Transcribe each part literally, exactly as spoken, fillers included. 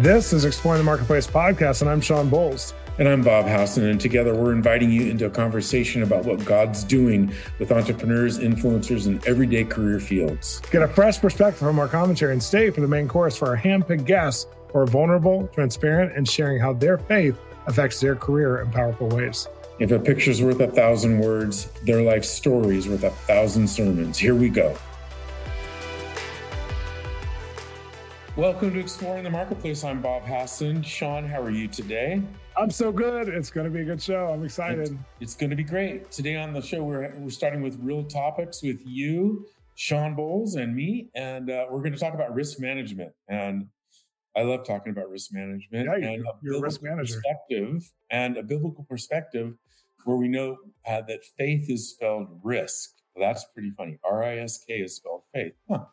This is Exploring the Marketplace podcast, and I'm Sean Bowles. And I'm Bob Howson, and together we're inviting you into a conversation about what God's doing with entrepreneurs, influencers, and everyday career fields. Get a fresh perspective from our commentary and stay for the main course for our handpicked guests who are vulnerable, transparent, and sharing how their faith affects their career in powerful ways. If a picture's worth a thousand words, their life story is worth a thousand sermons. Here we go. Welcome to Exploring the Marketplace. I'm Bob Howson. Sean, how are you today? I'm so good. It's going to be a good show. I'm excited. It's, it's going to be great. Today on the show, we're, we're starting with real topics with you, Sean Bowles, and me. And uh, we're going to talk about risk management. And I love talking about risk management yeah, and a you're a risk manager. perspective and a biblical perspective where we know uh, that faith is spelled risk. That's pretty funny. R I S K is spelled faith. Huh.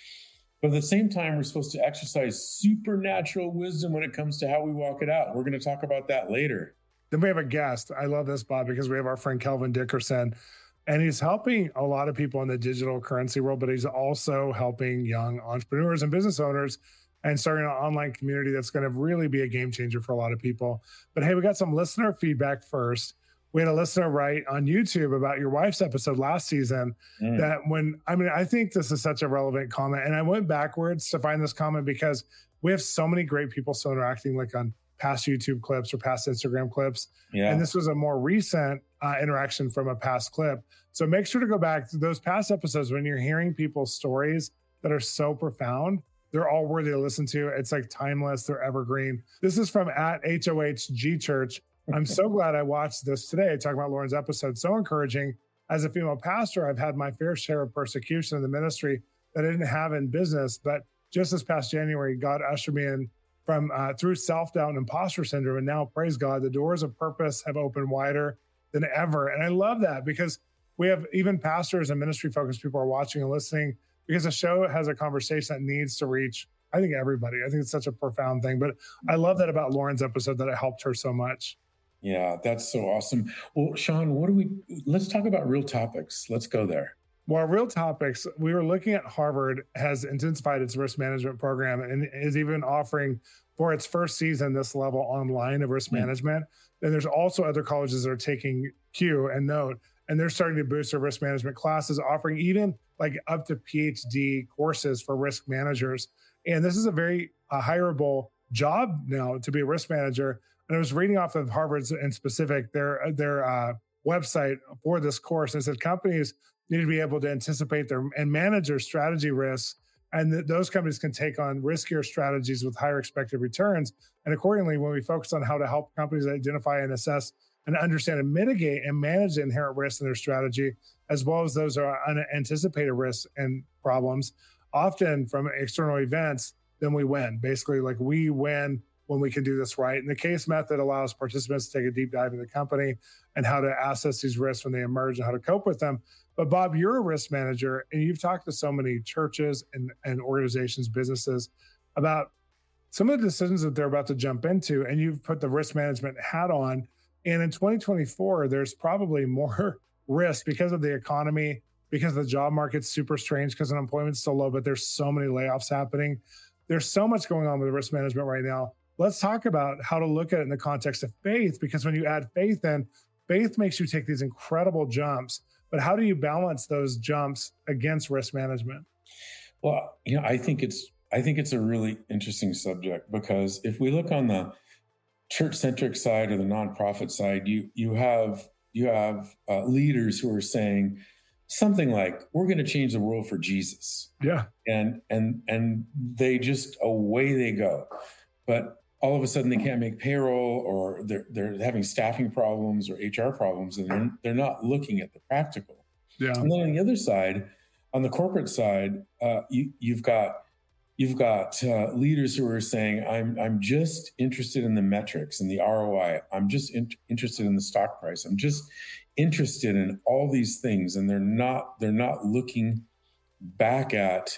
But at the same time, we're supposed to exercise supernatural wisdom when it comes to how we walk it out. We're going to talk about that later. Then we have a guest. I love this, Bob, because we have our friend Kelvin Dickerson, and he's helping a lot of people in the digital currency world, but he's also helping young entrepreneurs and business owners and starting an online community that's going to really be a game changer for a lot of people. But hey, we got some listener feedback first. We had a listener write on YouTube about your wife's episode last season mm. that when, I mean, I think this is such a relevant comment. And I went backwards to find this comment because we have so many great people still interacting like on past YouTube clips or past Instagram clips. Yeah. And this was a more recent uh, interaction from a past clip. So make sure to go back to those past episodes when you're hearing people's stories that are so profound. They're all worthy to listen to. It's like timeless. They're evergreen. This is from at H O H G Church. I'm so glad I watched this today, talking about Lauren's episode. So encouraging. As a female pastor, I've had my fair share of persecution in the ministry that I didn't have in business. But just this past January, God ushered me in from uh, through self-doubt and imposter syndrome. And now, praise God, the doors of purpose have opened wider than ever. And I love that because we have even pastors and ministry-focused people are watching and listening because the show has a conversation that needs to reach, I think, everybody. I think it's such a profound thing. But I love that about Lauren's episode, that it helped her so much. Yeah, that's so awesome. Well, Sean, what do we, let's talk about real topics. Let's go there. Well, real topics, we were looking at Harvard has intensified its risk management program and is even offering for its first season this level online of risk mm-hmm. management. And there's also other colleges that are taking cue and note, and they're starting to boost their risk management classes, offering even like up to PhD courses for risk managers. And this is a very uh, hireable job now to be a risk manager. And I was reading off of Harvard's in specific, their their uh, website for this course, and it said companies need to be able to anticipate their and manage their strategy risks, and th- those companies can take on riskier strategies with higher expected returns. And accordingly, when we focus on how to help companies identify and assess and understand and mitigate and manage the inherent risks in their strategy, as well as those are unanticipated risks and problems, often from external events, then we win. Basically, like we win when we can do this right. And the case method allows participants to take a deep dive into the company and how to assess these risks when they emerge and how to cope with them. But Bob, you're a risk manager and you've talked to so many churches and, and organizations, businesses about some of the decisions that they're about to jump into, and you've put the risk management hat on. And in twenty twenty-four, there's probably more risk because of the economy, because the job market's super strange, because unemployment's so low, but there's so many layoffs happening. There's so much going on with risk management right now. Let's talk about how to look at it in the context of faith, because when you add faith in, faith makes you take these incredible jumps. But how do you balance those jumps against risk management? Well, you know, I think it's I think it's a really interesting subject, because if we look on the church-centric side or the nonprofit side, you you have you have uh, leaders who are saying something like, "We're going to change the world for Jesus." Yeah, and and and they just away they go, but all of a sudden they can't make payroll, or they're they're having staffing problems or H R problems, and they're they're not looking at the practical. Yeah. And then on the other side, on the corporate side, uh, you you've got you've got uh, leaders who are saying, I'm I'm just interested in the metrics and the R O I. I'm just in, interested in the stock price. I'm just interested in all these things, and they're not they're not looking back at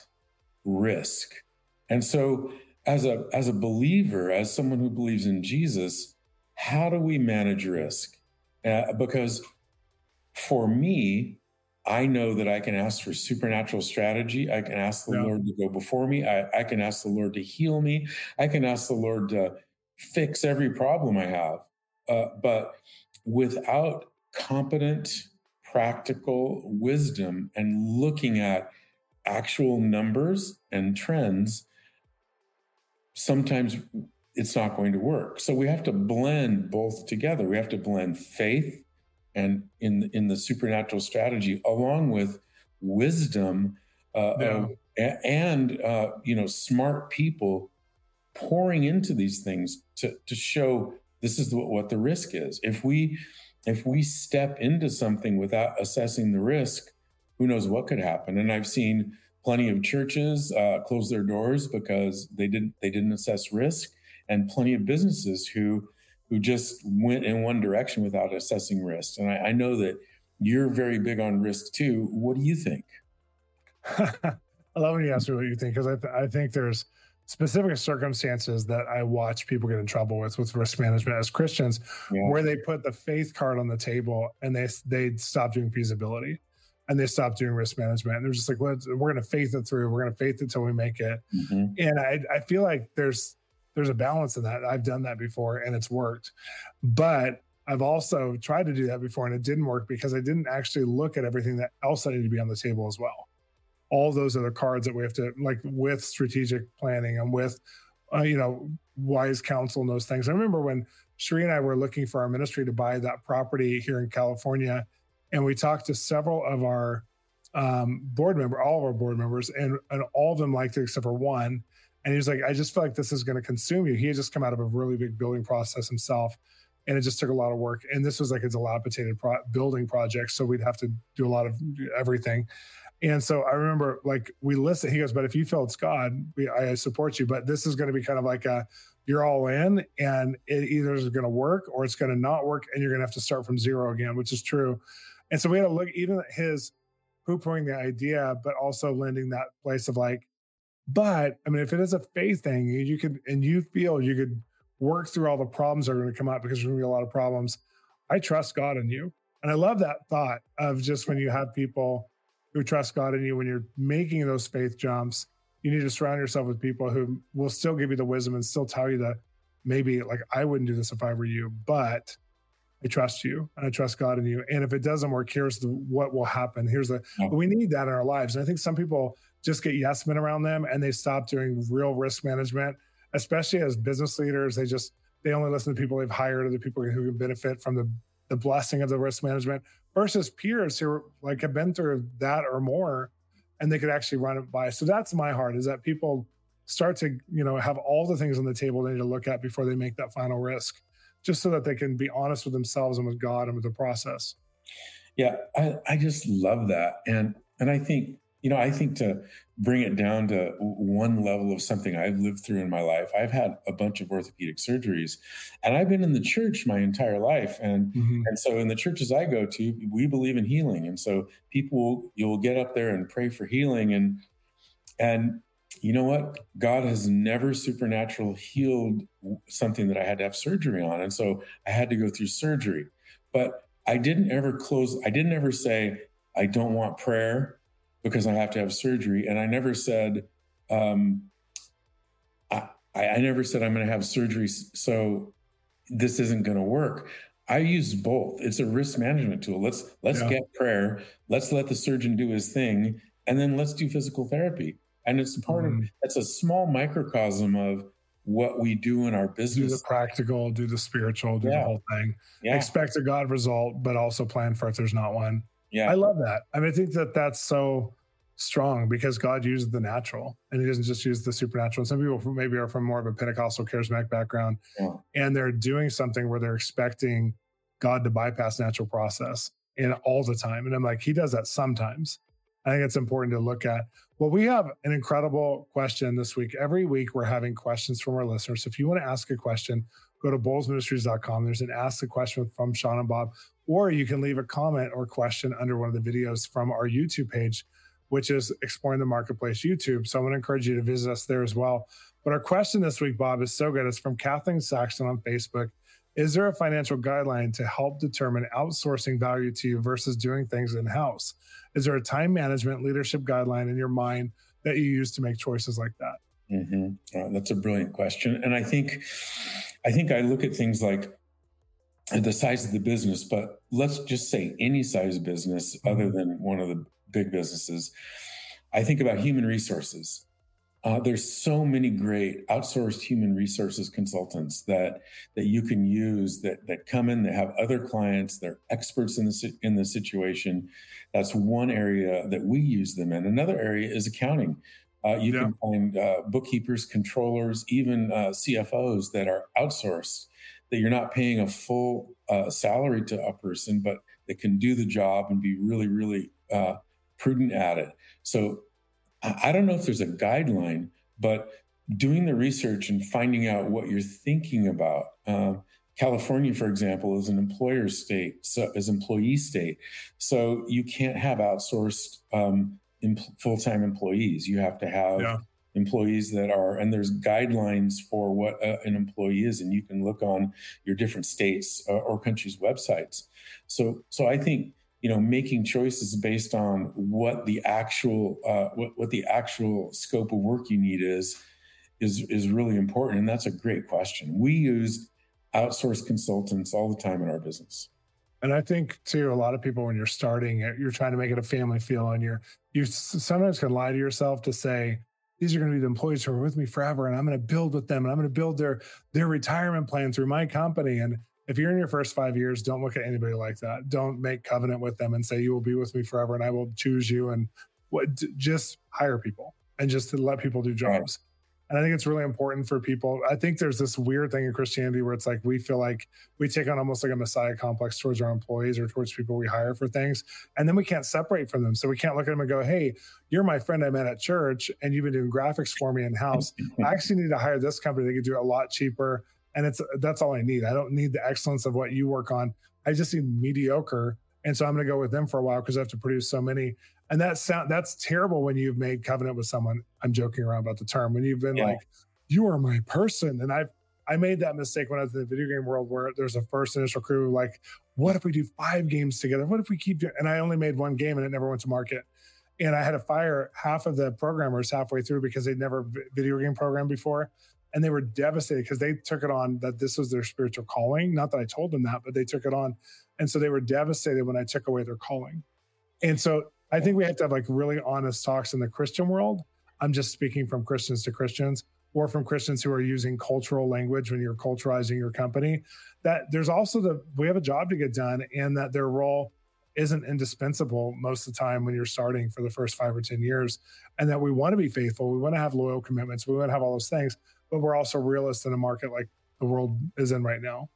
risk. And so as a as a believer, as someone who believes in Jesus, how do we manage risk? Uh, because for me, I know that I can ask for supernatural strategy. I can ask the Yeah. Lord to go before me. I, I can ask the Lord to heal me. I can ask the Lord to fix every problem I have. Uh, but without competent, practical wisdom and looking at actual numbers and trends, sometimes it's not going to work. So we have to blend both together. We have to blend faith and in in the supernatural strategy along with wisdom uh, Yeah. of, and uh, you know smart people pouring into these things to to show this is what the risk is. If we if we step into something without assessing the risk, who knows what could happen? And I've seen plenty of churches uh, close their doors because they didn't they didn't assess risk, and plenty of businesses who who just went in one direction without assessing risk. And I, I know that you're very big on risk too. What do you think? I love when you ask me what you think, because I, th- I think there's specific circumstances that I watch people get in trouble with with risk management as Christians, Yeah. where they put the faith card on the table and they they stop doing feasibility and they stop doing risk management. And they're just like, well, we're going to faith it through. We're going to faith it till we make it. Mm-hmm. And I I feel like there's there's a balance in that. I've done that before and it's worked, but I've also tried to do that before and it didn't work because I didn't actually look at everything that else that needed to be on the table as well. All those other cards that we have to, like, with strategic planning and with uh, you know wise counsel and those things. I remember when Sheree and I were looking for our ministry to buy that property here in California, and we talked to several of our um, board member, all of our board members, and and all of them liked it except for one. And he was like, I just feel like this is going to consume you. He had just come out of a really big building process himself, and it just took a lot of work. And this was like a dilapidated pro- building project, so we'd have to do a lot of everything. And so I remember, like, we listened. He goes, but if you feel it's God, we, I support you. But this is going to be kind of like a, you're all in, and it either is going to work or it's going to not work, and you're going to have to start from zero again, which is true. And so we had to look even at his poo-pooing the idea, but also lending that place of like, but I mean, if it is a faith thing, you could, and you feel you could work through all the problems that are going to come up, because there's going to be a lot of problems. I trust God in you. And I love that thought of just when you have people who trust God in you, when you're making those faith jumps, you need to surround yourself with people who will still give you the wisdom and still tell you that maybe, like, I wouldn't do this if I were you, but I trust you and I trust God in you. And if it doesn't work, here's the, what will happen. Here's the, Yeah. we need that in our lives. And I think some people just get yes men around them and they stop doing real risk management, especially as business leaders. They just, they only listen to people they've hired or the people who can benefit from the, the blessing of the risk management, versus peers who like have been through that or more, and they could actually run it by. So that's my heart, is that people start to, you know, have all the things on the table they need to look at before they make that final risk, just so that they can be honest with themselves and with God and with the process. Yeah, I, I just love that. And and I think, you know, I think to bring it down to one level of something I've lived through in my life, I've had a bunch of orthopedic surgeries, and I've been in the church my entire life. And Mm-hmm. and so in the churches I go to, we believe in healing. And so people, you'll get up there and pray for healing. And and you know what? God has never supernatural healed something that I had to have surgery on. And so I had to go through surgery. But I didn't ever close, I didn't ever say, I don't want prayer because I have to have surgery. And I never said, um, I, I never said I'm going to have surgery, so this isn't going to work. I use both. It's a risk management tool. Let's let's Yeah. get prayer. Let's let the surgeon do his thing, and then let's do physical therapy. And it's part of, Mhm. it's a small microcosm of what we do in our Do the business. practical, do the spiritual, do the Yeah. whole thing. Yeah. Expect a God result, but also plan for if there's not one. Yeah. I love that. I mean, I think that that's so strong, because God uses the natural and he doesn't just use the supernatural. And some people from- maybe are from more of a Pentecostal charismatic background, Yeah. and they're doing something where they're expecting God to bypass natural process and all the time. And I'm like, he does that sometimes. I think it's important to look at. Well, we have an incredible question this week. Every week we're having questions from our listeners. So if you want to ask a question, go to bowles ministries dot com. There's an Ask the Question from Sean and Bob, or you can leave a comment or question under one of the videos from our YouTube page, which is Exploring the Marketplace YouTube. So I want to encourage you to visit us there as well. But our question this week, Bob, is so good. It's from Kathleen Saxton on Facebook. Is there a financial guideline to help determine outsourcing value to you versus doing things in-house, Is there a time management leadership guideline in your mind that you use to make choices like that? Mm-hmm. Uh, that's a brilliant question. And I think, I think I look at things like the size of the business, but let's just say any size business mm-hmm. other than one of the big businesses. I think about human resources. Uh, there's so many great outsourced human resources consultants that that you can use that that come in, that have other clients, they're experts in the in the situation. That's one area that we use them in. Another area is accounting. Uh, you yeah. can find uh, bookkeepers, controllers, even uh, C F Os that are outsourced, that you're not paying a full uh, salary to a person, but that can do the job and be really, really uh, prudent at it. So I don't know if there's a guideline, but doing the research and finding out what you're thinking about. Uh, California, for example, is an employer state, so is employee state. So you can't have outsourced um, em- full-time employees. You have to have yeah. employees that are, and there's guidelines for what uh, an employee is, and you can look on your different states uh, or countries' websites. So, so I think, you know, making choices based on what the actual uh, what, what the actual scope of work you need is, is is really important. And that's a great question. We use outsourced consultants all the time in our business. And I think too, a lot of people, when you're starting it, you're trying to make it a family feel, and you're you sometimes can lie to yourself to say, these are going to be the employees who are with me forever, and I'm going to build with them, and I'm going to build their their retirement plan through my company. And if you're in your first five years, don't look at anybody like that. Don't make covenant with them and say, you will be with me forever and I will choose you. And what, just hire people and just to let people do jobs. And I think it's really important for people. I think there's this weird thing in Christianity where it's like, we feel like we take on almost like a Messiah complex towards our employees or towards people we hire for things. And then we can't separate from them. So we can't look at them and go, hey, you're my friend I met at church and you've been doing graphics for me in-house. I actually need to hire this company. They could do it a lot cheaper. And it's that's all I need. I don't need the excellence of what you work on. I just need mediocre. And so I'm going to go with them for a while because I have to produce so many. And that sound that's terrible when you've made covenant with someone. I'm joking around about the term. When you've been yeah. like, you are my person. And I've I made that mistake when I was in the video game world where there's a first initial crew like, what if we do five games together? What if we keep doing? And I only made one game and it never went to market. And I had to fire half of the programmers halfway through because they'd never video game programmed before. And they were devastated because they took it on that this was their spiritual calling. Not that I told them that, but they took it on. And so they were devastated when I took away their calling. And so I think we have to have like really honest talks in the Christian world. I'm just speaking from Christians to Christians or from Christians who are using cultural language when you're culturalizing your company, that there's also the, we have a job to get done and that their role isn't indispensable most of the time when you're starting for the first five or ten years. And that we want to be faithful. We want to have loyal commitments. We want to have all those things. But we're also realists in a market like the world is in right now.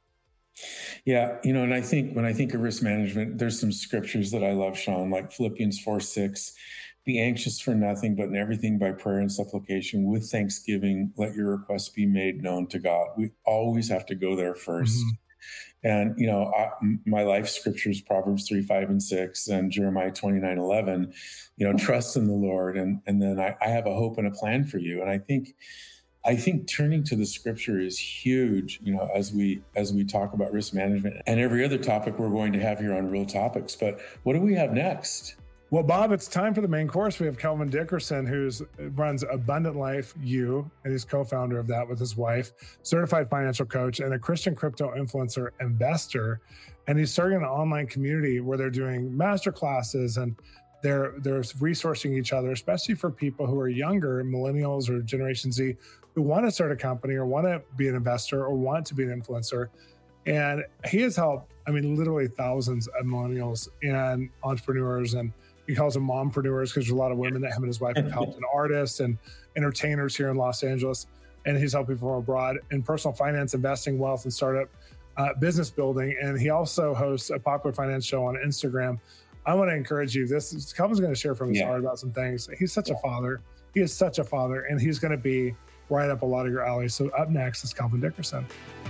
Yeah, you know, and I think when I think of risk management, there's some scriptures that I love, Sean, like Philippians four six, be anxious for nothing, but in everything by prayer and supplication with thanksgiving, let your requests be made known to God. We always have to go there first. Mm-hmm. And, you know, I, my life scriptures, Proverbs three, five, and six, and Jeremiah twenty-nine, eleven, you know, trust in the Lord. And, and then I, I have a hope and a plan for you. And I think I think turning to the scripture is huge, you know, as we as we talk about risk management and every other topic we're going to have here on Real Topics. But what do we have next? Well, Bob, it's time for the main course. We have Kelvin Dickerson, who runs Abundant Life U, and he's co-founder of that with his wife, certified financial coach, and a Christian crypto influencer investor. And he's starting an online community where they're doing master classes and they're they're resourcing each other, especially for people who are younger, millennials or Generation Z, who want to start a company or want to be an investor or want to be an influencer. And he has helped, I mean, literally thousands of millennials and entrepreneurs, and he calls them mompreneurs because there's a lot of women that him and his wife have helped, and artists and entertainers here in Los Angeles. And he's helped people from abroad in personal finance, investing, wealth, and startup uh, business building. And he also hosts a popular finance show on Instagram. I want to encourage you. This is Kelvin's going to share from his yeah. heart about some things. He's such yeah. a father. He is such a father, and he's going to be right up a lot of your alley. So up next is Kelvin Dickerson.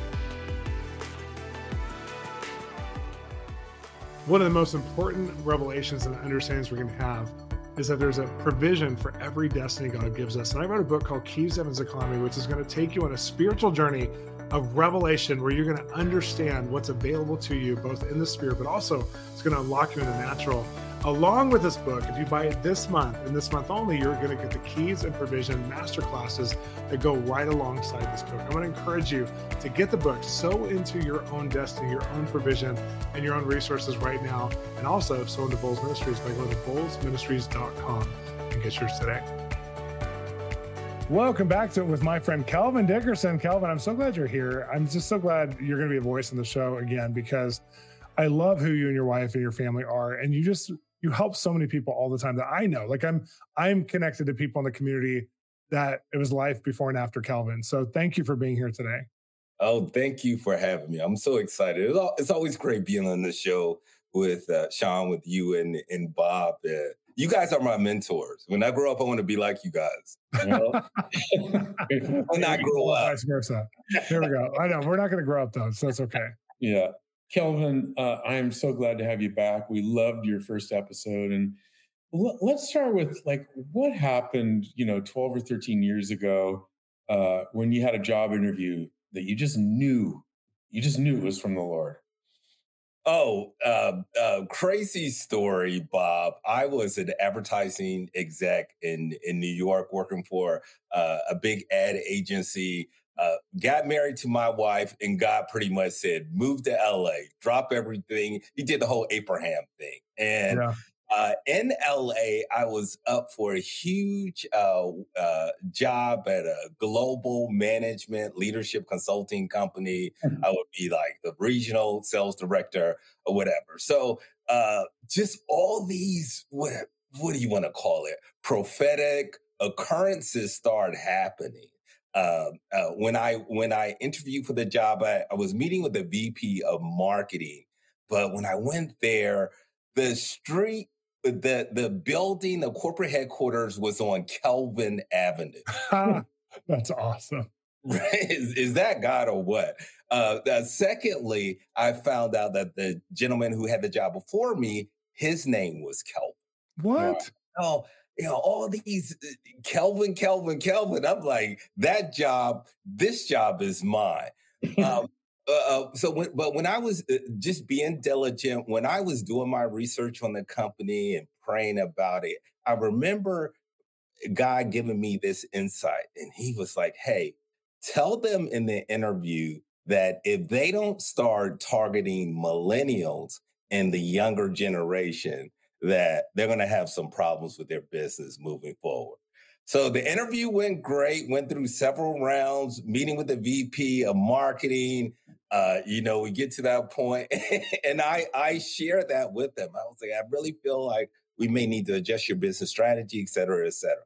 One of the most important revelations and understandings we're going to have is that there's a provision for every destiny God gives us. And I wrote a book called Keys to Heaven's Economy, which is going to take you on a spiritual journey of revelation where you're going to understand what's available to you, both in the spirit, but also it's going to unlock you in the natural Along with this book, if you buy it this month and this month only, you're going to get the Keys and Provision masterclasses that go right alongside this book. I want to encourage you to get the book, sow into your own destiny, your own provision, and your own resources right now. And also sow into Bolles Ministries by going to bolles ministries dot com and get yours today. Welcome back to it with my friend Kelvin Dickerson. Kelvin, I'm so glad you're here. I'm just so glad you're going to be a voice in the show again, because I love who you and your wife and your family are. And you just, you help so many people all the time that I know. Like I'm, I'm connected to people in the community that it was life before and after Kelvin. So thank you for being here today. Oh, thank you for having me. I'm so excited. It's, all, it's always great being on the show with uh, Sean, with you and, and Bob. Uh, you guys are my mentors. When I grow up, I want to be like you guys. You know? When I grow up. Vice versa. Here we go. I know. We're not going to grow up though, so that's okay. Yeah. Kelvin, uh, I am so glad to have you back. We loved your first episode. And l- let's start with like what happened, you know, twelve or thirteen years ago uh, when you had a job interview that you just knew, you just knew it was from the Lord. Oh, uh, uh, crazy story, Bob. I was an advertising exec in, in New York working for uh, a big ad agency. Uh, got married to my wife, and God pretty much said, move to L A, drop everything. He did the whole Abraham thing. And yeah. uh, in L A, I was up for a huge uh, uh, job at a global management leadership consulting company. Mm-hmm. I would be like the regional sales director or whatever. So uh, just all these, what, what do you want to call it? Prophetic occurrences started happening. Uh, uh, when I when I interviewed for the job, I, I was meeting with the V P of marketing. But when I went there, the street, the the building, the corporate headquarters was on Kelvin Avenue. That's awesome. is, is that God or what? Uh, uh, secondly, I found out that the gentleman who had the job before me, his name was Kelvin. What? Oh. You know, all these Kelvin, Kelvin, Kelvin. I'm like, that job, this job is mine. um, uh, so, when, but when I was just being diligent, when I was doing my research on the company and praying about it, I remember God giving me this insight. And he was like, hey, tell them in the interview that if they don't start targeting millennials and the younger generation, that they're going to have some problems with their business moving forward. So the interview went great, went through several rounds, meeting with the V P of marketing. Uh, you know, we get to that point and I, I share that with them. I was like, I really feel like we may need to adjust your business strategy, et cetera, et cetera.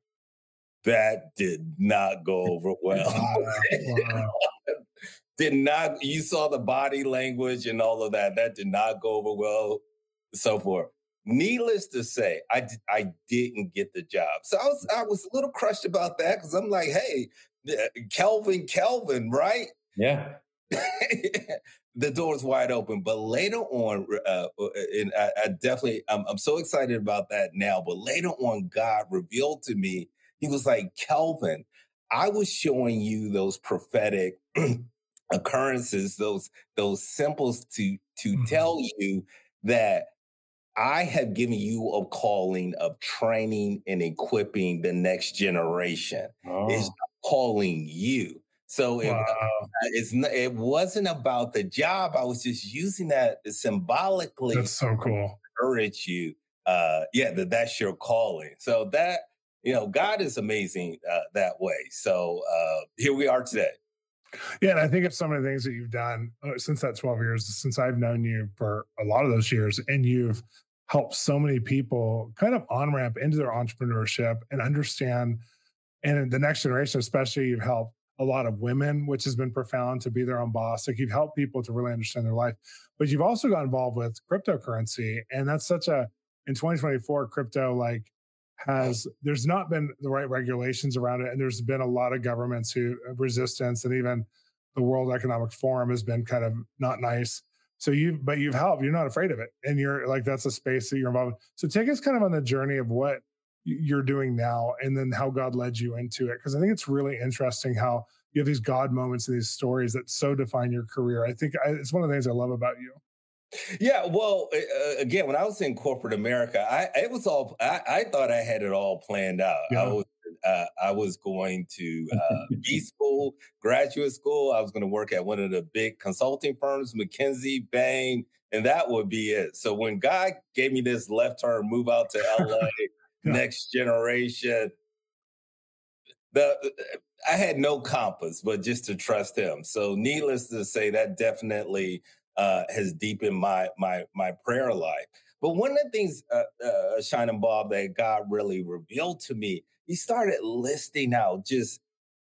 That did not go over well. Wow. Did not, you saw the body language and all of that. That did not go over well, so forth. Needless to say, I, I didn't get the job. So I was I was a little crushed about that because I'm like, hey, Kelvin, Kelvin, right? Yeah. The door's wide open. But later on, uh, and I, I definitely, I'm, I'm so excited about that now. But later on, God revealed to me, he was like, Kelvin, I was showing you those prophetic occurrences, those those symbols to to mm-hmm. tell you that I have given you a calling of training and equipping the next generation. Oh. It's calling you. So it, wow. uh, it's it wasn't about the job. I was just using that symbolically. That's so cool. To encourage you. Uh, yeah, that that's your calling. So that, you know, God is amazing uh, that way. So uh, here we are today. Yeah, and I think of some of the things that you've done uh, since that twelve years, since I've known you for a lot of those years, and you've helped so many people kind of on-ramp into their entrepreneurship and understand, and in the next generation especially, you've helped a lot of women, which has been profound, to be their own boss. Like you've helped people to really understand their life, but you've also got involved with cryptocurrency. And that's such a, in twenty twenty-four, crypto like has, there's not been the right regulations around it. And there's been a lot of governments who resistance, and even the World Economic Forum has been kind of not nice. So you, but you've helped, you're not afraid of it. And you're like, that's a space that you're involved in. So take us kind of on the journey of what you're doing now, and then how God led you into it. Because I think it's really interesting how you have these God moments and these stories that so define your career. I think I, it's one of the things I love about you. Yeah, well, uh, again, when I was in corporate America, I it was all I, I thought I had it all planned out. I Yeah. was uh, I was going to uh, B school, graduate school. I was going to work at one of the big consulting firms, McKinsey, Bain, and that would be it. So when God gave me this left turn, move out to L A, Yeah. next generation, the I had no compass, but just to trust Him. So, needless to say, that definitely uh, has deepened my my my prayer life. But one of the things, uh, uh, Shine and Bob, that God really revealed to me, He started listing out just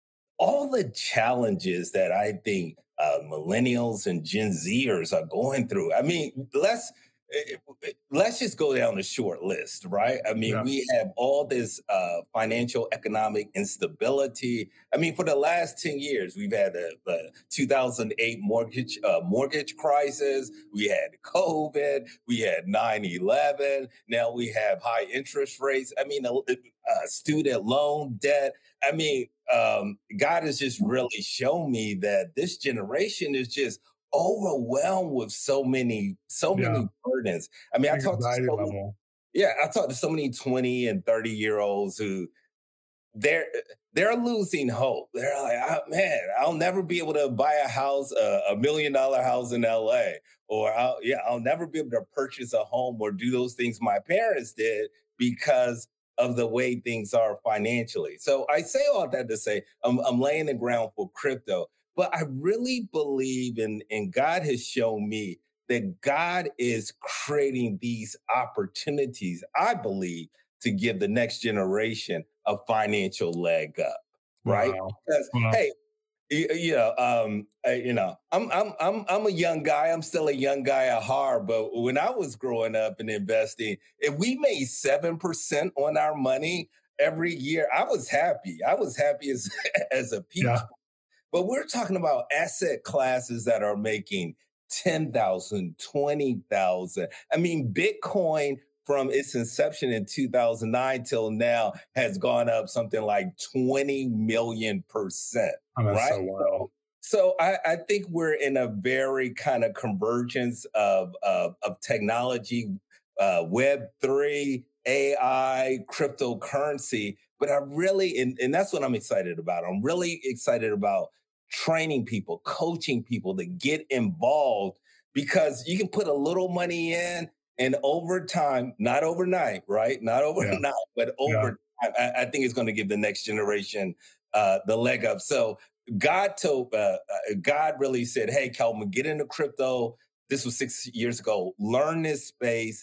all the challenges that I think uh, millennials and Gen Zers are going through. I mean, let's eh, eh, let's just go down the short list, right? I mean, Yeah. we have all this uh, financial economic instability. I mean, for the last ten years, we've had the, the two thousand eight mortgage uh, mortgage crisis. We had COVID. We had nine eleven. Now we have high interest rates. I mean, uh, uh, student loan debt. I mean, um, God has just really shown me that this generation is just overwhelmed with so many, so Yeah. many burdens. I mean, I talked to Anxiety so many, level. yeah, I talked to so many twenty and thirty year olds who they're they're losing hope. They're like, oh, man, I'll never be able to buy a house, uh, a million dollar house in L A, or I'll, yeah, I'll never be able to purchase a home or do those things my parents did because of the way things are financially. So I say all that to say I'm, I'm laying the ground for crypto, but I really believe in, and God has shown me that God is creating these opportunities, I believe, to give the next generation a financial leg up, right? Wow. Because Wow. hey, you, you know, um, uh, you know, I'm I'm I'm I'm a young guy. I'm still a young guy at heart. But when I was growing up and investing, if we made seven percent on our money every year, I was happy. I was happy as as a peach. Yeah. But we're talking about asset classes that are making ten thousand, twenty thousand. I mean, Bitcoin from its inception in two thousand nine till now has gone up something like twenty million percent, Oh, that's right? so wild. So I, I think we're in a very kind of convergence of, of, of technology, uh, Web three, A I, cryptocurrency. But I really, and, and that's what I'm excited about. I'm really excited about training people, coaching people to get involved because you can put a little money in and over time, not overnight, right? Not Yeah. overnight, but Yeah. over time, I, I think it's going to give the next generation uh, the leg up. So God told, uh, uh, God really said, hey, Kelvin, get into crypto. This was six years ago. Learn this space,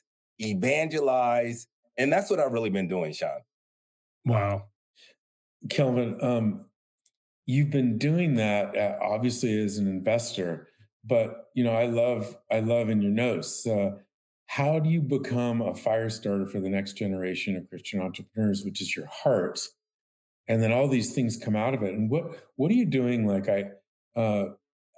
evangelize. And that's what I've really been doing, Sean. Wow. Kelvin, um, you've been doing that uh, obviously as an investor, but you know, I love, I love in your notes. Uh, how do you become a fire starter for the next generation of Christian entrepreneurs, which is your heart? And then all these things come out of it. And what what are you doing? Like I, uh,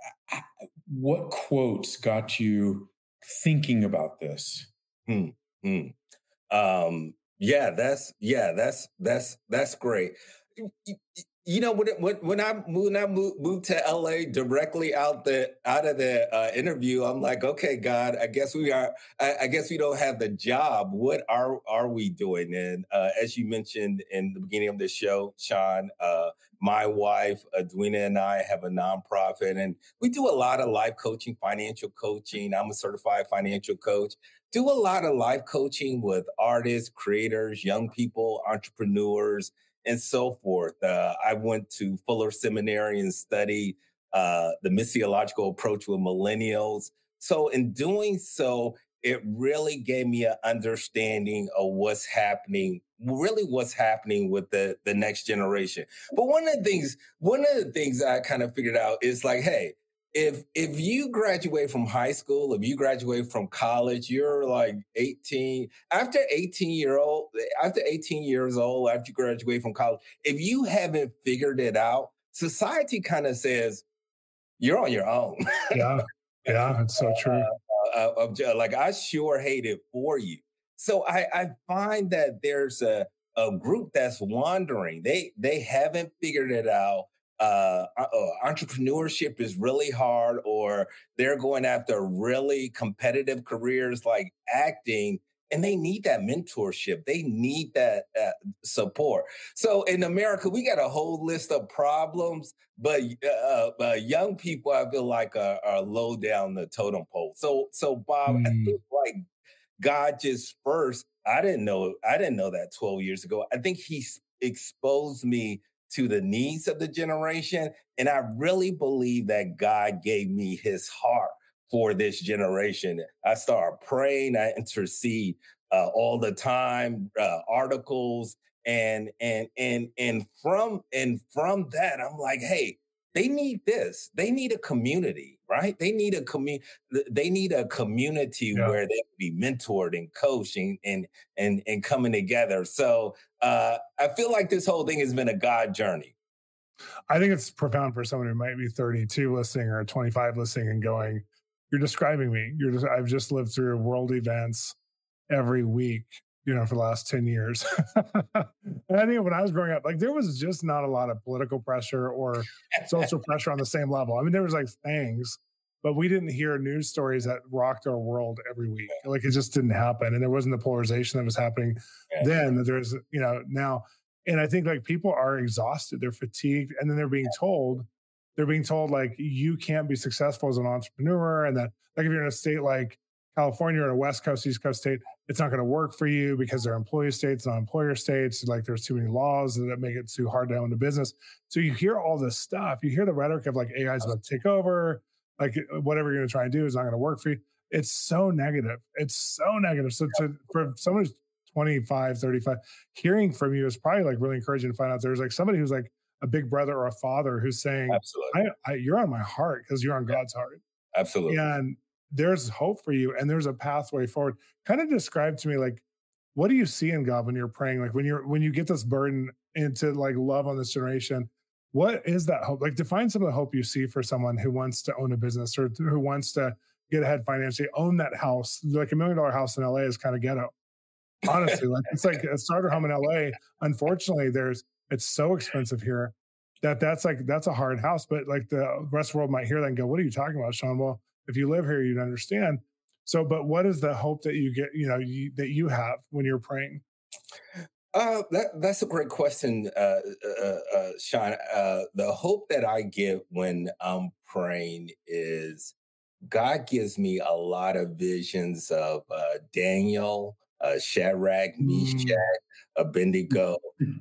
what quotes got you thinking about this? Hmm. Hmm. Um, yeah, that's yeah, that's that's that's great. You, you- you know, when it, when when I when I moved, moved to L A directly out the out of the uh, interview, I'm like, okay, God, I guess we are. I, I guess we don't have the job. What are are we doing? And uh, as you mentioned in the beginning of the show, Sean, uh, my wife Edwina and I have a nonprofit, and we do a lot of life coaching, financial coaching. I'm a certified financial coach, do a lot of life coaching with artists, creators, young people, entrepreneurs, and so forth. Uh, I went to Fuller Seminary and studied uh, the missiological approach with millennials. So, in doing so, it really gave me an understanding of what's happening, really what's happening with the, the next generation. But one of the things, one of the things I kind of figured out is like, hey, if if you graduate from high school, if you graduate from college, you're like eighteen. After eighteen year old, after eighteen years old, after you graduate from college, if you haven't figured it out, society kind of says you're on your own. Yeah. Yeah. It's so true. uh, of ju- like I sure hate it for you. So I, I find that there's a, a group that's wandering. They they haven't figured it out. uh, uh, entrepreneurship is really hard, or they're going after really competitive careers like acting, and they need that mentorship. They need that uh, support. So in America, we got a whole list of problems, but uh, uh, young people, I feel like, are, are low down the totem pole. So, so Bob, I Mm, think like God just first. I didn't know. I didn't know that twelve years ago. I think He s- exposed me to the needs of the generation, and I really believe that God gave me His heart for this generation. I start praying. I intercede uh, all the time. Uh, articles and and and and from and from that, I'm like, hey, they need this. They need a community, right? They need a community they need a community yeah. where they can be mentored and coached and and and, and coming together. So uh, I feel like this whole thing has been a God journey. I think it's profound for someone who might be thirty-two listening or twenty-five listening and going, "You're describing me. You're just I've just lived through world events every week, you know, for the last ten years." And I think when I was growing up, like there was just not a lot of political pressure or social pressure on the same level. I mean, there was like things, but we didn't hear news stories that rocked our world every week. Like it just didn't happen. And there wasn't the polarization that was happening Yeah. then that there's, you know, now. And I think like people are exhausted, they're fatigued, and then they're being told, they're being told like you can't be successful as an entrepreneur. And that like if you're in a state like California or a West Coast, East Coast state, it's not going to work for you because they're employee states, not employer states. Like there's too many laws that make it too hard to own a business. So you hear all this stuff. You hear the rhetoric of like A I is about to take over, like whatever you're going to try and do is not going to work for you. It's so negative. It's so negative. So to, for someone who's twenty-five, thirty-five, hearing from you is probably like really encouraging to find out there's like somebody who's like a big brother or a father who's saying, Absolutely. I, I you're on my heart because you're on Yeah. God's heart. Absolutely. And there's hope for you and there's a pathway forward. Kind of describe to me like what do you see in God when you're praying? Like when you're when you get this burden into like love on this generation, what is that hope? Like define some of the hope you see for someone who wants to own a business or who wants to get ahead financially, own that house. Like a million dollar house in L A is kind of ghetto. Honestly, like it's like a starter home in L A. Unfortunately, there's it's so expensive here that that's like that's a hard house. But like the rest of the world might hear that and go, "What are you talking about, Sean?" Well, if you live here, you'd understand. So, but what is the hope that you get? You know, you, that you have when you're praying? Uh, that that's a great question, uh, uh, uh, Sean. Uh, the hope that I get when I'm praying is God gives me a lot of visions of uh, Daniel, uh, Shadrach, Mm, Meshach, Abednego.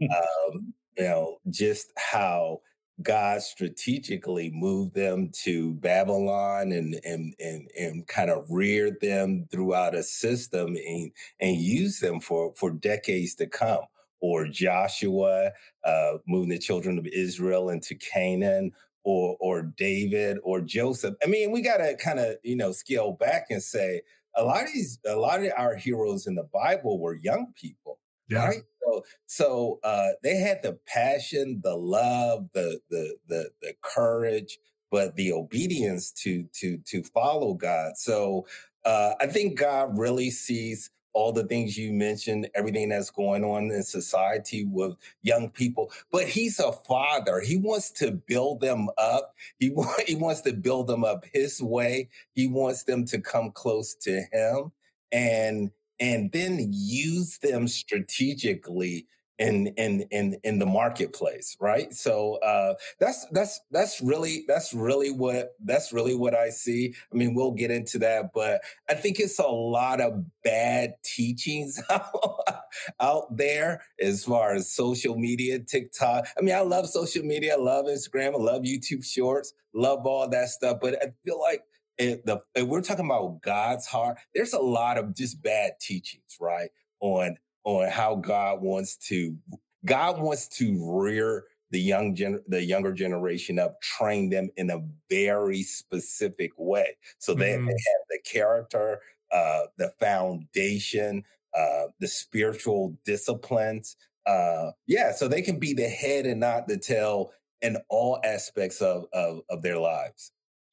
Um, you know, just how God strategically moved them to Babylon and and and and kind of reared them throughout a system and and used them for for decades to come. Or Joshua uh, moving the children of Israel into Canaan, or or David or Joseph. I mean, we got to kind of you know scale back and say a lot of these, a lot of our heroes in the Bible were young people, yeah. right? So so uh, they had the passion, the love, the the the the courage, but the obedience to to to follow God. So uh, I think God really sees all the things you mentioned, everything that's going on in society with young people, but he's a father. He wants to build them up. He, wa- he wants to build them up his way. He wants them to come close to him and and then use them strategically in in in in the marketplace, right? So uh that's that's that's really that's really what that's really what I see. I mean, we'll get into that, but I think it's a lot of bad teachings out, out there as far as social media, TikTok. I mean, I love social media. I love Instagram. I love YouTube Shorts. Love all that stuff. But I feel like if, the, if we're talking about God's heart, there's a lot of just bad teachings, right? On on how God wants to God wants to rear the young gen, the younger generation up, train them in a very specific way, so they, they have Mm. the character, uh, the foundation, uh, the spiritual disciplines. Uh, yeah, so they can be the head and not the tail in all aspects of of, of their lives.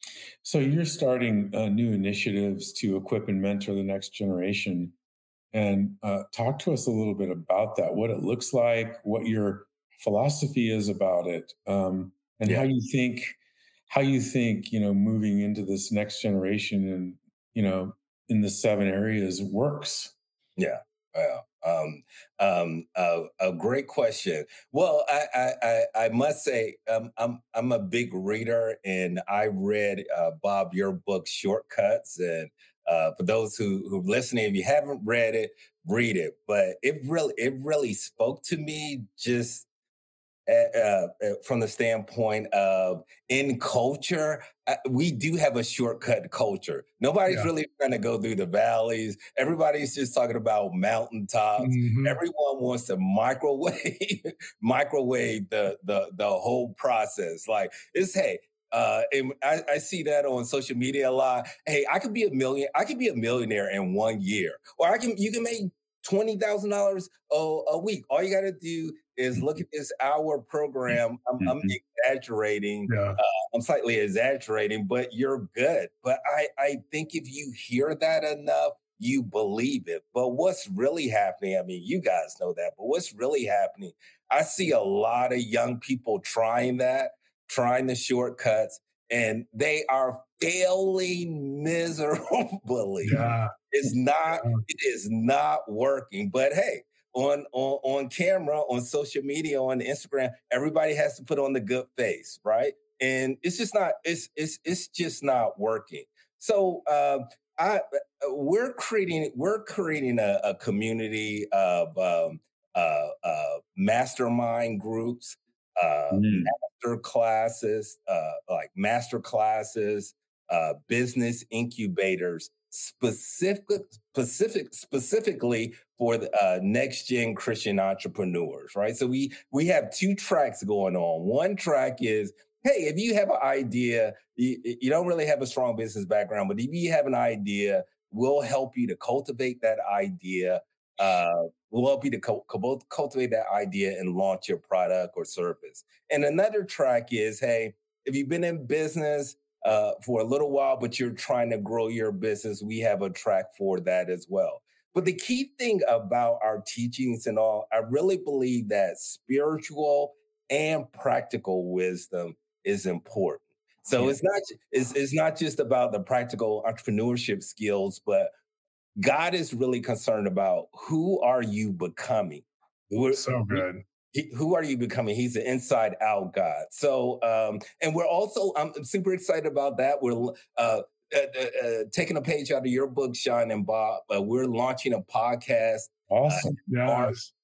So you're starting uh, new initiatives to equip and mentor the next generation. And uh, talk to us a little bit about that, what it looks like, what your philosophy is about it, um, and Yeah. how you think, how you think, you know, moving into this next generation and, you know, in the seven areas works. Yeah. Well, um, um, uh, a great question. Well, I, I, I, I must say, um, I'm, I'm a big reader, and I read, uh, Bob, your book, Shortcuts. And uh, for those who who are listening, if you haven't read it, read it. But it really, it really spoke to me, just uh, uh, from the standpoint of in culture, uh, we do have a shortcut culture. Nobody's Yeah. really trying to go through the valleys. Everybody's just talking about mountaintops. Mhm. Everyone wants to microwave, microwave the the the whole process. Like it's hey. Uh, and I, I see that on social media a lot. Hey, I could be a million. I could be a millionaire in one year, or I can. You can make twenty thousand dollars a week. All you got to do is look at this hour program. I'm, I'm Mhm. exaggerating. Yeah. Uh, I'm slightly exaggerating, but you're good. But I, I think if you hear that enough, you believe it. But what's really happening? I mean, you guys know that, but what's really happening? I see a lot of young people trying that, trying the shortcuts, and they are failing miserably. Yeah. It's not, Yeah. it is not working. But hey, on on on camera, on social media, on Instagram, everybody has to put on the good face, right? And it's just not, it's it's it's just not working. So um I uh, we're creating we're creating a, a community of um uh, uh mastermind groups, uh Mm. master classes, uh like master classes, uh business incubators, specific specific specifically for the uh, next gen Christian entrepreneurs, right? So we we have two tracks going on. One track is, hey, if you have an idea, you, you don't really have a strong business background, but if you have an idea, we'll help you to cultivate that idea. Uh, we'll help you to co- co- cultivate that idea and launch your product or service. And another track is, hey, if you've been in business uh, for a little while, but you're trying to grow your business, we have a track for that as well. But the key thing about our teachings and all, I really believe that spiritual and practical wisdom is important. So Yeah. it's not it's, it's not just about the practical entrepreneurship skills, but God is really concerned about who are you becoming. We're- So we- good. he- who are you becoming? He's an inside out God. So, um, and we're also, I'm super excited about that. We're uh, uh, uh, uh, taking a page out of your book, Sean and Bob. Uh, we're launching a podcast uh, Awesome. Yes.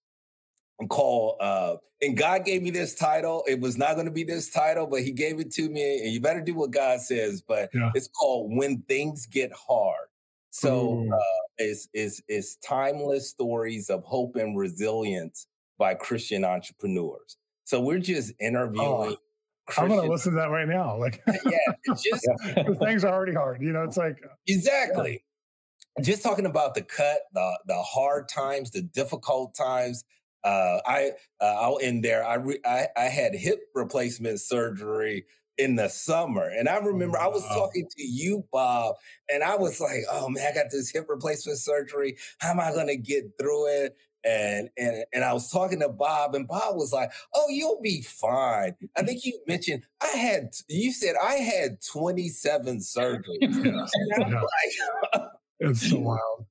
called, uh, and God gave me this title. It was not going to be this title, but He gave it to me. And you better do what God says. But Yeah. it's called When Things Get Hard. So Ooh. uh, it's, it's, it's timeless stories of hope and resilience by Christian entrepreneurs. So we're just interviewing Oh, I'm going to Christian. listen to that right now. Like, Yeah, it's just Yeah. the things are already hard. You know, it's like, exactly. Just talking about the cut, the the hard times, the difficult times. Uh, I uh, I'll end there. I, re- I I had hip replacement surgery in the summer, and I remember I was wow. talking to you, Bob, and I was like, "Oh man, I got this hip replacement surgery. How am I going to get through it?" And and and I was talking to Bob, and Bob was like, "Oh, you'll be fine." I think you mentioned I had. You said I had twenty-seven surgeries. Yeah. And I'm Yeah. like, It's so wild.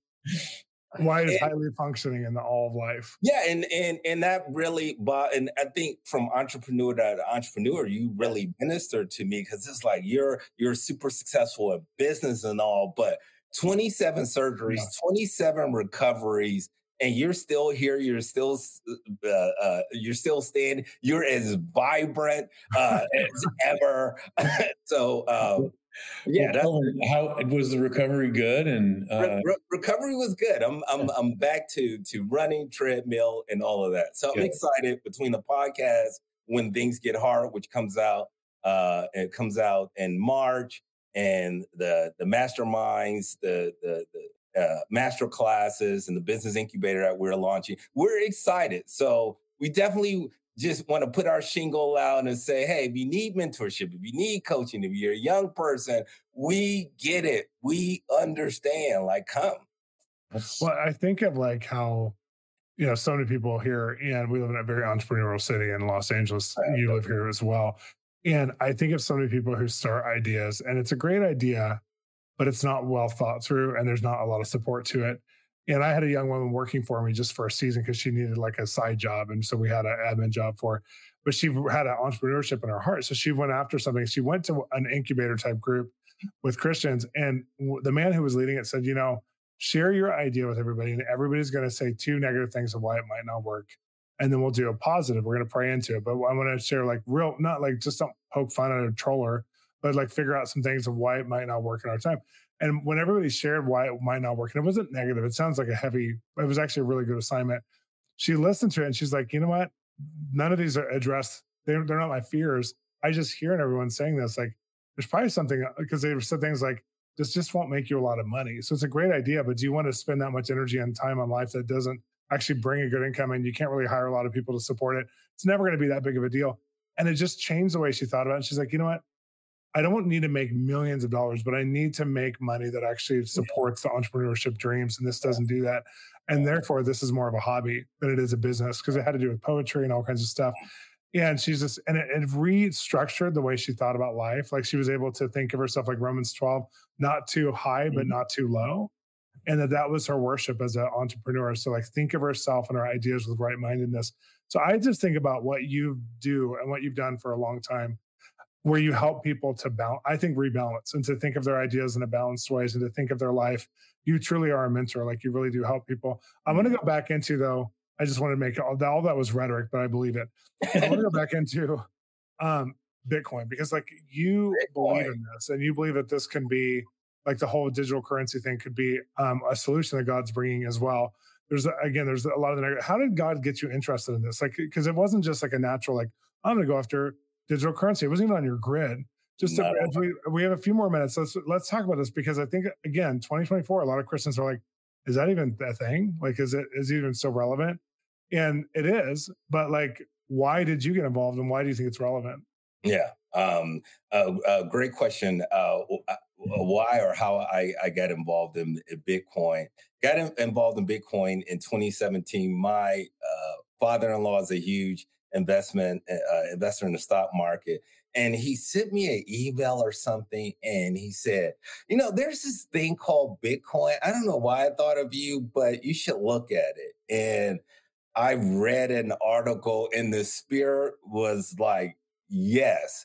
Why is and- highly functioning in the all of life? yeah, and and and that really, but and I think from entrepreneur to entrepreneur, you really ministered to me because it's like you're you're super successful in business and all, but twenty-seven surgeries, Yeah. twenty-seven recoveries, and you're still here. You're still uh, uh, you're still standing. You're as vibrant uh, as ever. So um, yeah, that's. Well, how was the recovery good? And Re- uh, re- recovery was good. I'm I'm I'm back to to running treadmill and all of that. So I'm Good. excited between the podcast When Things Get Hard, which comes out uh it comes out in March, and the the masterminds, the the the uh, master classes, and the business incubator that we're launching. We're excited. So we definitely just want to put our shingle out and say, hey, if you need mentorship, if you need coaching, if you're a young person, we get it. We understand. Like, come. Well, I think of like how, you know, so many people here, and we live in a very entrepreneurial city in Los Angeles. You live here as well. And I think of so many people who start ideas, and it's a great idea, but it's not well thought through and there's not a lot of support to it. And I had a young woman working for me just for a season because she needed like a side job. And so we had an admin job for her, but she had an entrepreneurship in her heart. So she went after something. She went to an incubator type group with Christians. And the man who was leading it said, you know, share your idea with everybody, and everybody's going to say two negative things of why it might not work. And then we'll do a positive. We're going to pray into it. But I want to share like real, not like just don't poke fun at a troller, but like figure out some things of why it might not work in our time. And when everybody shared why it might not work, and it wasn't negative, it sounds like a heavy, it was actually a really good assignment. She listened to it and she's like, you know what? None of these are addressed. They're, they're not my fears. I just hearing everyone saying this, like, there's probably something, because they said things like, this just won't make you a lot of money. So it's a great idea, but do you want to spend that much energy and time on life that doesn't actually bring a good income, and you can't really hire a lot of people to support it? It's never going to be that big of a deal. And it just changed the way she thought about it. And she's like, you know what? I don't need to make millions of dollars, but I need to make money that actually supports the entrepreneurship dreams. And this doesn't do that. And therefore, this is more of a hobby than it is a business, because it had to do with poetry and all kinds of stuff. And she's just, and it, it restructured the way she thought about life. Like she was able to think of herself like Romans twelve, not too high, but not too low. And that that was her worship as an entrepreneur. So like think of herself and her ideas with right-mindedness. So I just think about what you do and what you've done for a long time, where you help people to balance, I think rebalance, and to think of their ideas in a balanced ways, and to think of their life. You truly are a mentor. Like you really do help people. I'm going to go back into though, I just want to make all, all that was rhetoric, but I believe it. I want to go back into um, Bitcoin, because like you Bitcoin. believe in this, and you believe that this can be like the whole digital currency thing could be um, a solution that God's bringing as well. There's again, there's a lot of the negative. How did God get you interested in this? Like, because it wasn't just like a natural, like I'm going to go after digital currency. It wasn't even on your grid. Just to, as we we have a few more minutes. Let's let's talk about this, because I think again, twenty twenty-four, a lot of Christians are like, is that even a thing? Like, is it is it even so relevant? And it is, but like, why did you get involved, and why do you think it's relevant? Yeah, um, uh, uh, great question. Uh, why or how I, I got involved in Bitcoin? Got in, involved in Bitcoin in twenty seventeen. My uh, father-in-law is a huge investment uh, investor in the stock market, and he sent me an email or something, and he said, "You know, there's this thing called Bitcoin. I don't know why I thought of you, but you should look at it." And I read an article, and the spirit was like, yes,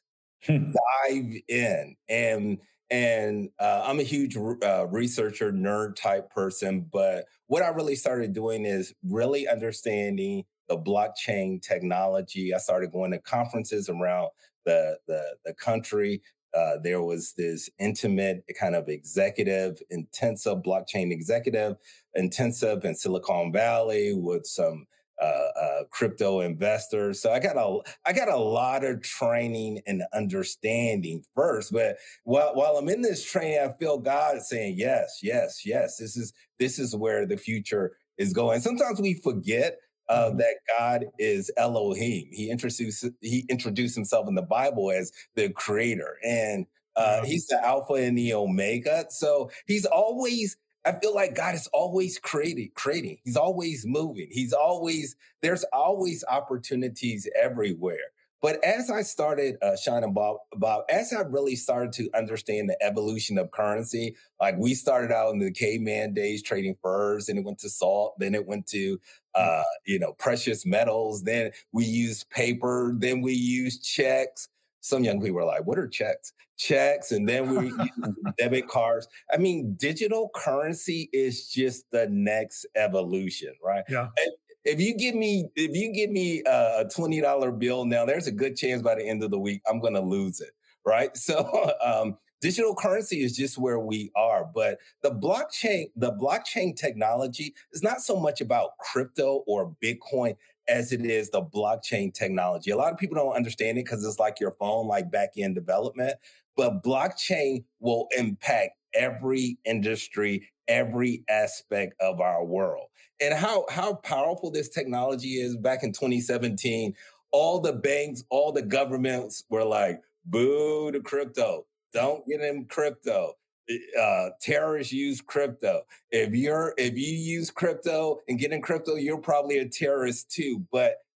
dive in. And and uh, I'm a huge uh, researcher, nerd type person. But what I really started doing is really understanding the blockchain technology. I started going to conferences around the, the, the country. Uh, there was this intimate kind of executive, intensive blockchain executive, intensive in Silicon Valley with some Uh, uh, crypto investors. So I got a I got a lot of training and understanding first. But while while I'm in this training, I feel God saying, yes, yes, yes, this is this is where the future is going. Sometimes we forget uh, mm-hmm. that God is Elohim. He introduced he introduced himself in the Bible as the creator, and uh, mm-hmm. he's the Alpha and the Omega. So he's always I feel like God is always creating, creating. He's always moving. He's always, there's always opportunities everywhere. But as I started, uh, Sean and Bob, Bob, as I really started to understand the evolution of currency, like we started out in the caveman days trading furs, and it went to salt, then it went to, uh, you know, precious metals. Then we used paper. Then we used checks. Some young people are like, what are checks? Checks, and then we use debit cards. I mean, digital currency is just the next evolution, right? Yeah. And if you give me, if you give me a twenty dollar bill now, there's a good chance by the end of the week I'm going to lose it, right? So um, digital currency is just where we are. But the blockchain, the blockchain technology is not so much about crypto or Bitcoin as it is the blockchain technology. A lot of people don't understand it because it's like your phone, like back-end development. But blockchain will impact every industry, every aspect of our world. And how, how powerful this technology is, back in twenty seventeen, all the banks, all the governments were like, boo to crypto. Don't get in crypto. Uh, terrorists use crypto. If you're if you use crypto and get in crypto, you're probably a terrorist too. But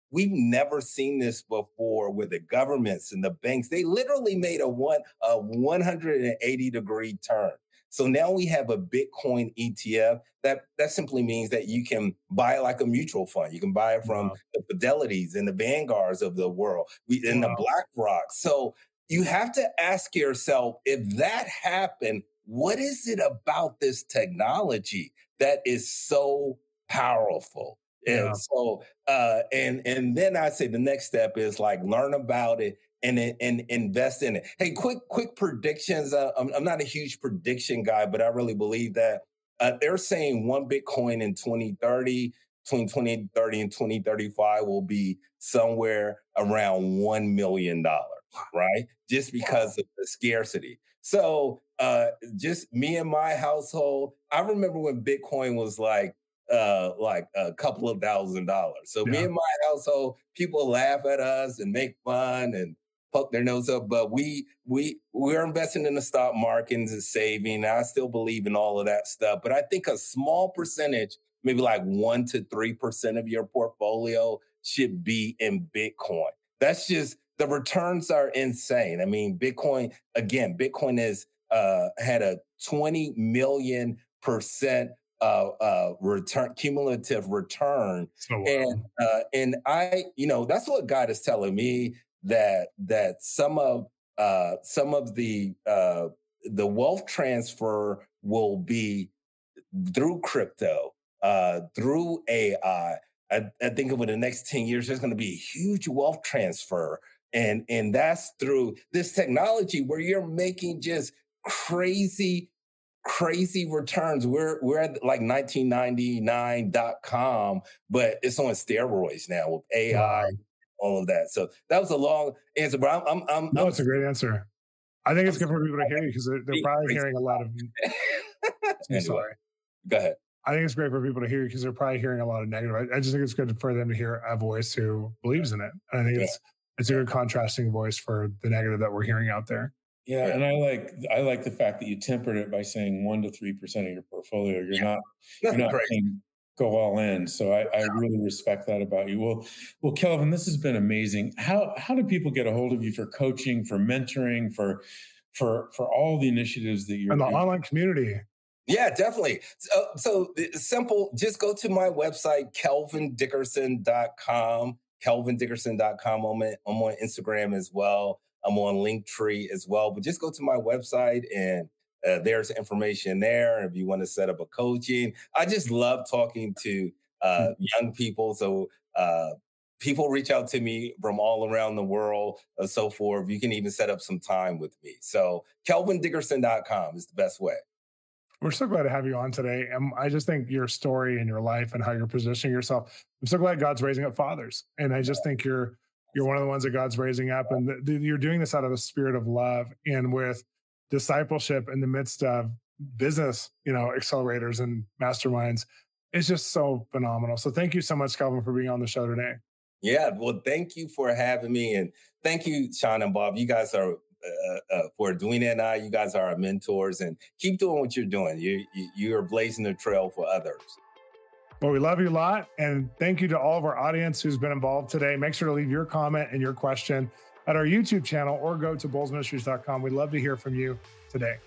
we've never seen this before with the governments and the banks. They literally made a one a one hundred eighty degree turn. So now we have a Bitcoin E T F. That that simply means that you can buy it like a mutual fund. You can buy it from wow. the Fidelities and the Vanguards of the world, we, and wow. the BlackRock. So you have to ask yourself, if that happened, what is it about this technology that is so powerful? Yeah. And so, uh, and and then I say the next step is like learn about it and and invest in it. Hey, quick quick predictions. Uh, I'm, I'm not a huge prediction guy, but I really believe that uh, they're saying one Bitcoin in twenty thirty, between twenty thirty and twenty thirty-five will be somewhere around one million dollars, right? Just because of the scarcity. So uh, just me and my household, I remember when Bitcoin was like, uh, like a couple of thousand dollars. So yeah. me and my household, people laugh at us and make fun and poke their nose up, but we, we, we're investing in the stock market and saving. I still believe in all of that stuff, but I think a small percentage, maybe like one to three percent of your portfolio should be in Bitcoin. That's just, the returns are insane. I mean, Bitcoin, again, Bitcoin is uh, had a twenty million percent uh, uh, return, cumulative return. So, wow. And uh, and I, you know, that's what God is telling me, that that some of uh, some of the uh, the wealth transfer will be through crypto, uh, through A I. I, I think over the next ten years, there's going to be a huge wealth transfer. And, and that's through this technology where you're making just crazy, crazy returns. We're we're at like nineteen ninety-nine dot com, but it's on steroids now with A I, wow. all of that. So that was a long answer, but I'm I'm, I'm no, I'm, it's a great answer. I think it's good for people to hear you because they're, they're probably hearing a lot of. I'm anyway, sorry. Go ahead. I think it's great for people to hear you because they're probably hearing a lot of negative. I, I just think it's good for them to hear a voice who believes in it. And I think yeah. it's. It's a good contrasting voice for the negative that we're hearing out there. Yeah, and I like I like the fact that you tempered it by saying one to three percent of your portfolio. You're yeah. not you're not saying go all in. So I, I really respect that about you. Well, well, Kelvin, this has been amazing. How how do people get a hold of you for coaching, for mentoring, for for for all the initiatives that you're and the doing? Online community? Yeah, definitely. So, so simple. Just go to my website, kelvin dickerson dot com. kelvin dickerson dot com. I'm on, I'm on Instagram as well. I'm on Linktree as well. But just go to my website and uh, there's information there. If you want to set up a coaching, I just love talking to uh, young people. So uh, people reach out to me from all around the world and so forth. You can even set up some time with me. So kelvin dickerson dot com is the best way. We're so glad to have you on today. And I just think your story and your life and how you're positioning yourself, I'm so glad God's raising up fathers. And I just think you're you're one of the ones that God's raising up. And th- th- you're doing this out of a spirit of love and with discipleship in the midst of business, you know, accelerators and masterminds. It's just so phenomenal. So thank you so much, Kelvin, for being on the show today. Yeah, well, thank you for having me. And thank you, Sean and Bob. You guys are Uh, uh, for Edwina and I, you guys are our mentors, and keep doing what you're doing. You, you you are blazing the trail for others. Well, we love you a lot, and thank you to all of our audience who's been involved today. Make sure to leave your comment and your question at our YouTube channel or go to bolz ministries dot com. We'd love to hear from you today.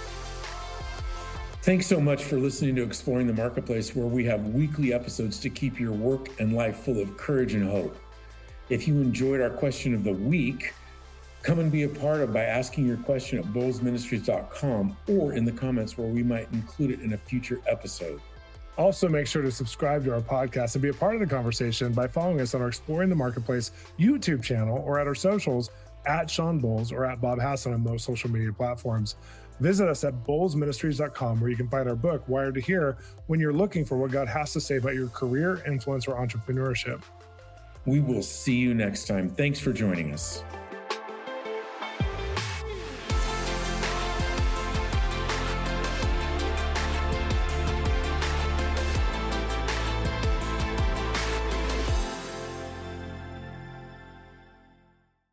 Thanks so much for listening to Exploring the Marketplace, where we have weekly episodes to keep your work and life full of courage and hope. If you enjoyed our question of the week, come and be a part of by asking your question at bolz ministries dot com or in the comments where we might include it in a future episode. Also, make sure to subscribe to our podcast and be a part of the conversation by following us on our Exploring the Marketplace YouTube channel or at our socials at Sean Bolz or at Bob Hassan on those social media platforms. Visit us at bolz ministries dot com where you can find our book, Wired to Hear, when you're looking for what God has to say about your career, influence, or entrepreneurship. We will see you next time. Thanks for joining us.